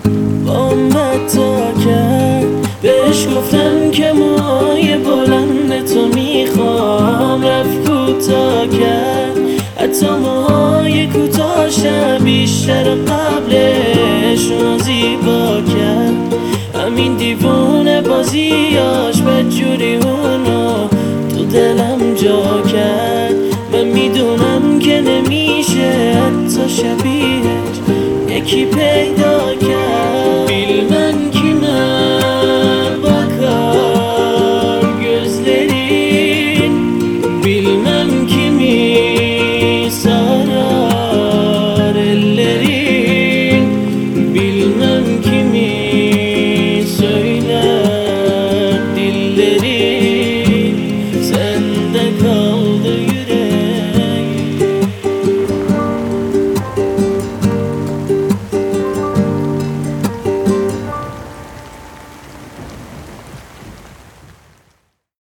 با تا کرد. بهش گفتم که موهای بلند تو میخوام، رفت کوتاه کرد. حتی موهای کوتاهشم بیشتر قبلشون زیبا کرد. همین دیوونه بازیاش بدجوری اونو تو دلم جا کرد. من میدونم که نمیشه حتی شبیهش یکی پیدا کرد.